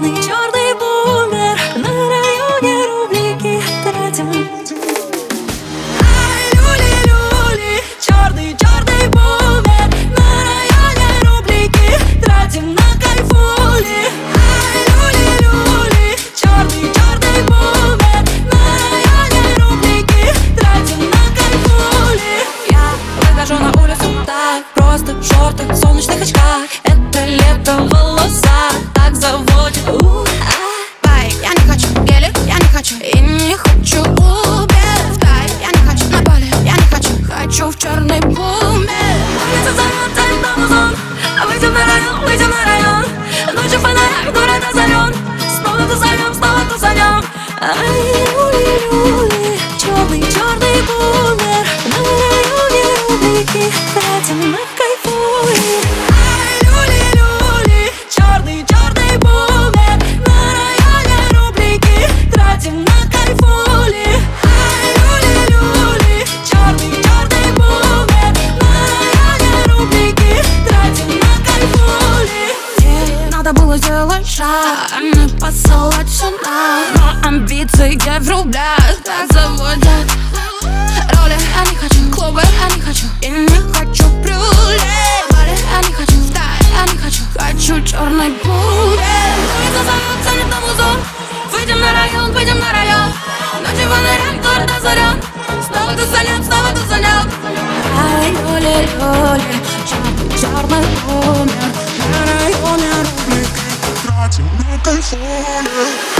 черный бумер. На районе рублики тратим. Ай, люли-люли, черный бумер. На районе рублики тратим на кайфули. Ай, люли-люли, черный бумер. На районе рублики тратим на кайфули. Я выхожу на улицу так просто, в шортах, в солнечных очках. Это лето в волосах так заводит. Бай, я не хочу гелик, я не хочу и не хочу Убер. Тай, я не хочу на поле, я не хочу, хочу в черный бумер. Улица зовет, тает на музон. Выйдем на район, выйдем на район. Ночью в фонарях город озарен. Снова тусанем, снова тусанем. Ай, люли-люли, черный бумер. На районе рублики тратим на кайфули. Ай, люли-люли, черный бумер. На районе рублики тратим на кайфули. Ай, люли-люли, черный бумер. На районе рублики тратим на кайфули. Ей надо было сделать шаг, а не посылать сюда. Но амбиции в рублях так заводят. Роли я не хочу, клубы я не хочу и не хочу брюлей. Роли я не хочу, в тай я не хочу, хочу черный бумер. Улица зовет, тянет на музон. Выйдем на район, выйдем на район. Ночью фонарям город озарен. Снова тусанем, снова тусанем. Ай, люли-люли, черный бумер. На районе рублики тратим на кайфули.